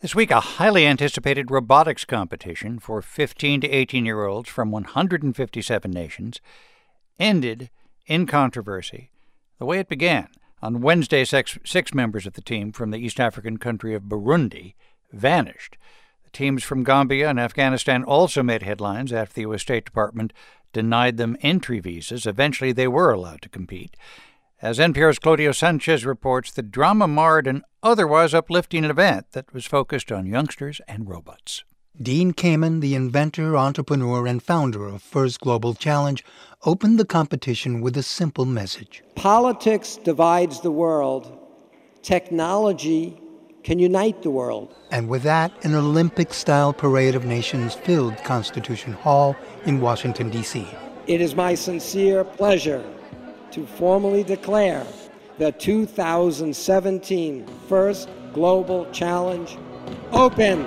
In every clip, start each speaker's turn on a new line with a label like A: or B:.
A: This week, a highly anticipated robotics competition for 15 to 18-year-olds from 157 nations ended in controversy. The way it began, on Wednesday, six members of the team from the East African country of Burundi vanished. The teams from Gambia and Afghanistan also made headlines after the U.S. State Department denied them entry visas. Eventually, they were allowed to compete. As NPR's Claudio Sanchez reports, the drama marred an otherwise uplifting event that was focused on youngsters and robots.
B: Dean Kamen, the inventor, entrepreneur, and founder of First Global Challenge, opened the competition with a simple message.
C: Politics divides the world. Technology can unite the world.
B: And with that, an Olympic-style parade of nations filled Constitution Hall in Washington, D.C.
C: It is my sincere pleasure to formally declare the 2017 First Global Challenge open.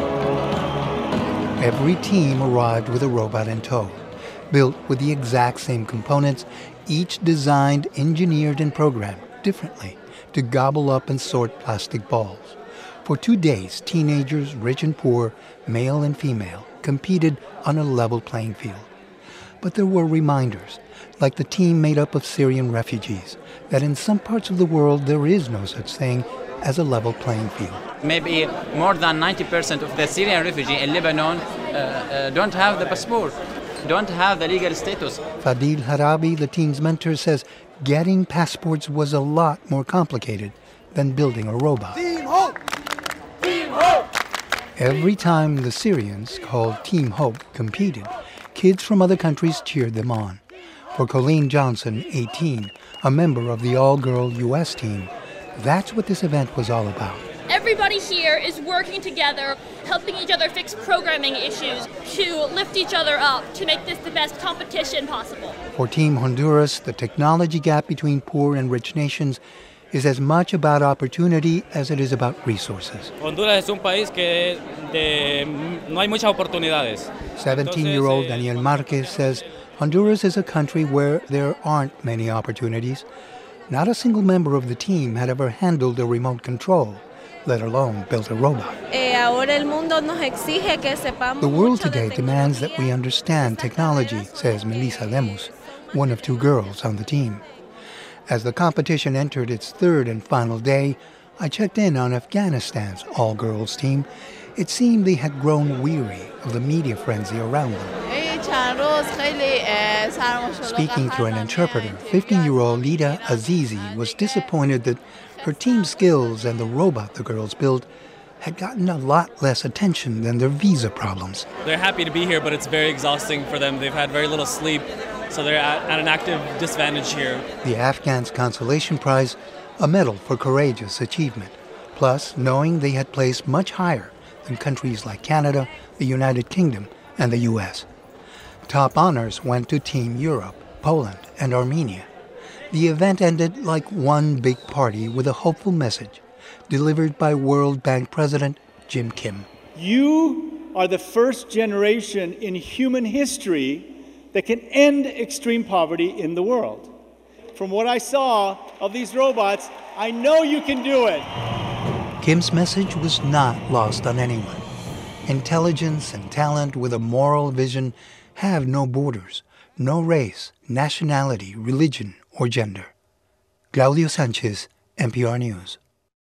B: Every team arrived with a robot in tow, built with the exact same components, each designed, engineered, and programmed differently to gobble up and sort plastic balls. For 2 days, teenagers, rich and poor, male and female, competed on a level playing field. But there were reminders, like the team made up of Syrian refugees, that in some parts of the world there is no such thing as a level playing field.
D: Maybe more than 90% of the Syrian refugees in Lebanon don't have the passport, don't have the legal status.
B: Fadil Harabi, the team's mentor, says getting passports was a lot more complicated than building a robot.
C: Team Hope! Team Hope!
B: Every time the Syrians, called Team Hope, competed, kids from other countries cheered them on. For Colleen Johnson, 18, a member of the all-girl U.S. team, that's what this event was all about.
E: Everybody here is working together, helping each other fix programming issues, to lift each other up, to make this the best competition possible.
B: For Team Honduras, the technology gap between poor and rich nations is as much about opportunity as it is about resources.
F: Honduras es un país que no hay muchas oportunidades.
B: 17-year-old Daniel Marquez says Honduras is a country where there aren't many opportunities. Not a single member of the team had ever handled a remote control, let alone built a robot. The world today demands that we understand technology, says Melissa Lemus, one of 2 girls on the team. As the competition entered its 3rd and final day, I checked in on Afghanistan's all-girls team. It seemed they had grown weary of the media frenzy around them. Speaking through an interpreter, 15-year-old Lida Azizi was disappointed that her team's skills and the robot the girls built had gotten a lot less attention than their visa problems.
F: They're happy to be here, but it's very exhausting for them. They've had very little sleep, so they're at an active disadvantage here.
B: The Afghans' consolation prize, a medal for courageous achievement, plus knowing they had placed much higher than countries like Canada, the United Kingdom, and the U.S. Top honors went to Team Europe, Poland, and Armenia. The event ended like one big party with a hopeful message delivered by World Bank President Jim Kim.
G: You are the first generation in human history that can end extreme poverty in the world. From what I saw of these robots, I know you can do it.
B: Kim's message was not lost on anyone. Intelligence and talent with a moral vision have no borders, no race, nationality, religion, or gender. Claudio Sanchez, NPR News.